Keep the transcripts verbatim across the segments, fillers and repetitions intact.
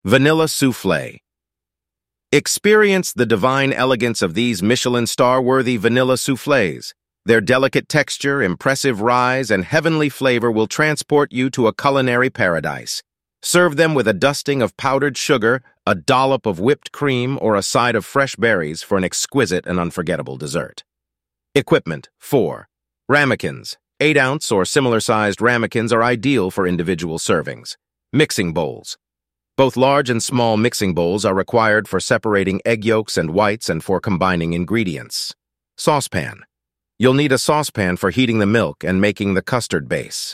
Vanilla Soufflé. Experience the divine elegance of these Michelin star-worthy vanilla soufflés. Their delicate texture, impressive rise, and heavenly flavor will transport you to a culinary paradise. Serve them with a dusting of powdered sugar, a dollop of whipped cream, or a side of fresh berries for an exquisite and unforgettable dessert. Equipment. four. Ramekins. eight ounce or similar-sized ramekins are ideal for individual servings. Mixing bowls. Both large and small mixing bowls are required for separating egg yolks and whites and for combining ingredients. Saucepan. You'll need a saucepan for heating the milk and making the custard base.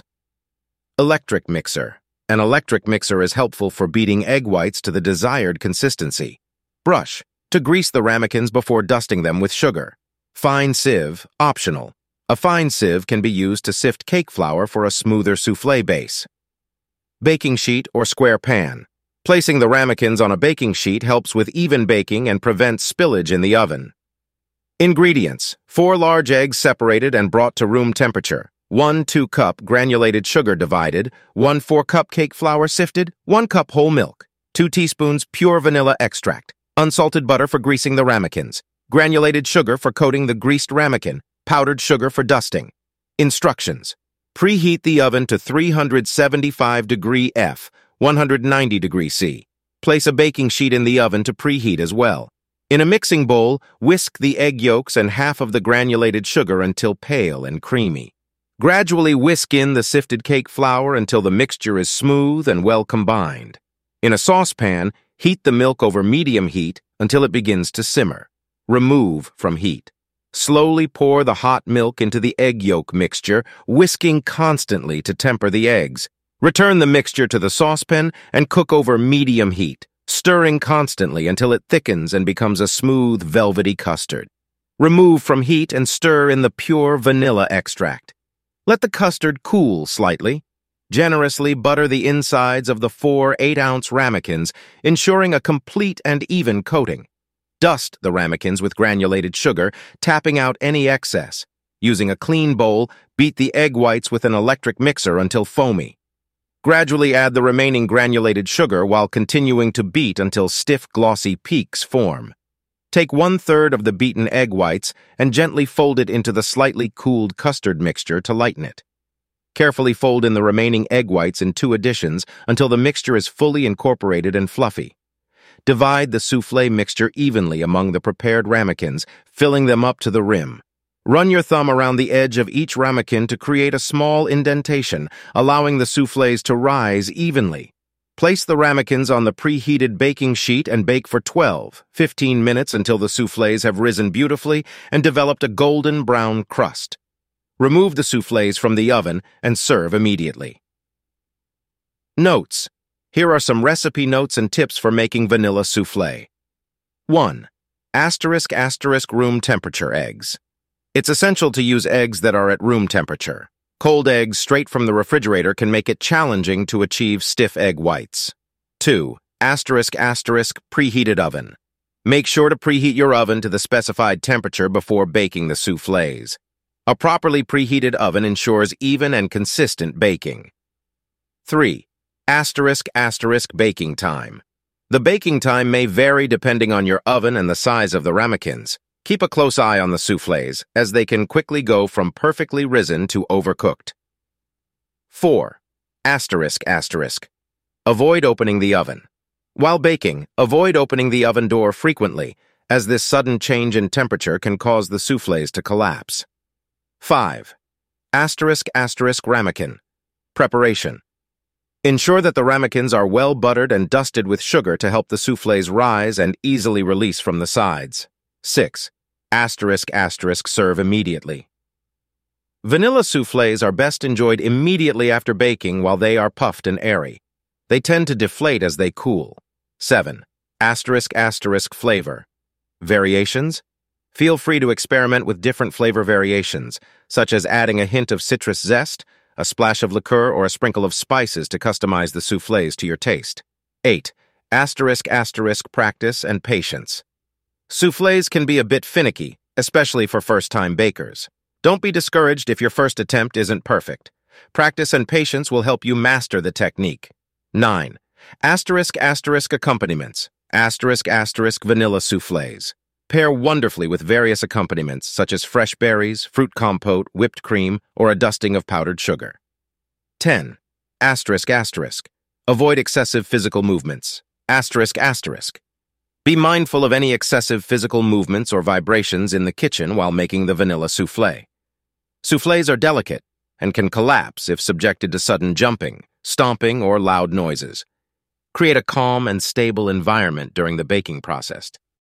Electric mixer. An electric mixer is helpful for beating egg whites to the desired consistency. Brush. To grease the ramekins before dusting them with sugar. Fine sieve. Optional. A fine sieve can be used to sift cake flour for a smoother soufflé base. Baking sheet or square pan. Placing the ramekins on a baking sheet helps with even baking and prevents spillage in the oven. Ingredients. Four large eggs separated and brought to room temperature. One two cup granulated sugar divided. One four cup cake flour sifted. One cup whole milk. Two teaspoons pure vanilla extract. Unsalted butter for greasing the ramekins. Granulated sugar for coating the greased ramekin. Powdered sugar for dusting. Instructions. Preheat the oven to three hundred seventy-five degree F, one hundred ninety degree C. Place a baking sheet in the oven to preheat as well. In a mixing bowl, whisk the egg yolks and half of the granulated sugar until pale and creamy. Gradually whisk in the sifted cake flour until the mixture is smooth and well combined. In a saucepan, heat the milk over medium heat until it begins to simmer. Remove from heat. Slowly pour the hot milk into the egg yolk mixture, whisking constantly to temper the eggs. Return the mixture to the saucepan and cook over medium heat, stirring constantly until it thickens and becomes a smooth, velvety custard. Remove from heat and stir in the pure vanilla extract. Let the custard cool slightly. Generously butter the insides of the four eight ounce ramekins, ensuring a complete and even coating. Dust the ramekins with granulated sugar, tapping out any excess. Using a clean bowl, beat the egg whites with an electric mixer until foamy. Gradually add the remaining granulated sugar while continuing to beat until stiff, glossy peaks form. Take one-third of the beaten egg whites and gently fold it into the slightly cooled custard mixture to lighten it. Carefully fold in the remaining egg whites in two additions until the mixture is fully incorporated and fluffy. Divide the soufflé mixture evenly among the prepared ramekins, filling them up to the rim. Run your thumb around the edge of each ramekin to create a small indentation, allowing the soufflés to rise evenly. Place the ramekins on the preheated baking sheet and bake for twelve, fifteen minutes until the soufflés have risen beautifully and developed a golden brown crust. Remove the soufflés from the oven and serve immediately. Notes. Here are some recipe notes and tips for making vanilla soufflé. one. Asterisk asterisk room temperature eggs. It's essential to use eggs that are at room temperature. Cold eggs straight from the refrigerator can make it challenging to achieve stiff egg whites. two. Asterisk asterisk preheated oven. Make sure to preheat your oven to the specified temperature before baking the soufflés. A properly preheated oven ensures even and consistent baking. three. Asterisk asterisk baking time. The baking time may vary depending on your oven and the size of the ramekins. Keep a close eye on the soufflés, as they can quickly go from perfectly risen to overcooked. four. Asterisk asterisk. Avoid opening the oven. While baking, avoid opening the oven door frequently, as this sudden change in temperature can cause the soufflés to collapse. five. Asterisk asterisk ramekin. Preparation. Ensure that the ramekins are well buttered and dusted with sugar to help the soufflés rise and easily release from the sides. six. Asterisk asterisk serve immediately. Vanilla soufflés are best enjoyed immediately after baking while they are puffed and airy. They tend to deflate as they cool. seven. Asterisk asterisk flavor. Variations? Feel free to experiment with different flavor variations, such as adding a hint of citrus zest, a splash of liqueur, or a sprinkle of spices to customize the soufflés to your taste. eight. Asterisk asterisk practice and patience. Soufflés can be a bit finicky, especially for first-time bakers. Don't be discouraged if your first attempt isn't perfect. Practice and patience will help you master the technique. nine. Asterisk asterisk accompaniments. Asterisk asterisk vanilla soufflés. Pair wonderfully with various accompaniments such as fresh berries, fruit compote, whipped cream, or a dusting of powdered sugar. ten. Asterisk asterisk. Avoid excessive physical movements. Asterisk asterisk. Be mindful of any excessive physical movements or vibrations in the kitchen while making the vanilla soufflé. Soufflés are delicate and can collapse if subjected to sudden jumping, stomping, or loud noises. Create a calm and stable environment during the baking process.